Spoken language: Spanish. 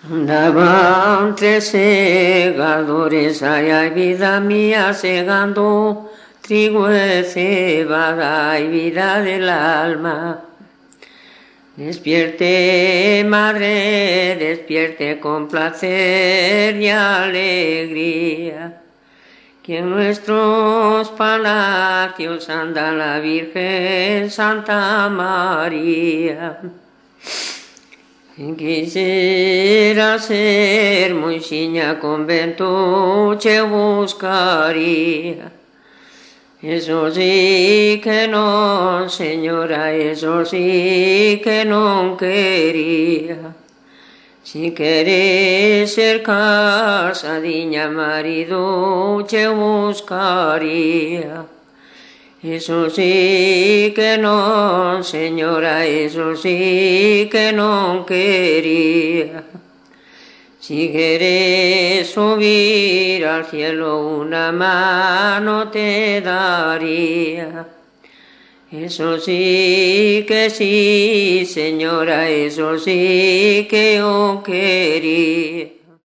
Andaban tres segadores, ay, ay, vida mía, segando trigo de cebada y vida del alma. Despierte, madre, despierte con placer y alegría, que en nuestros palacios anda la Virgen Santa María. Quisiera ser moixiña convento, che buscaría. Eso sí que non, señora, eso sí que non quería. Si queres ser casadiña, marido, che buscaría. Eso sí que non, señora, eso sí que non quería. Si quieres subir al cielo una mano te daría. Eso sí que sí, señora, eso sí que yo quería.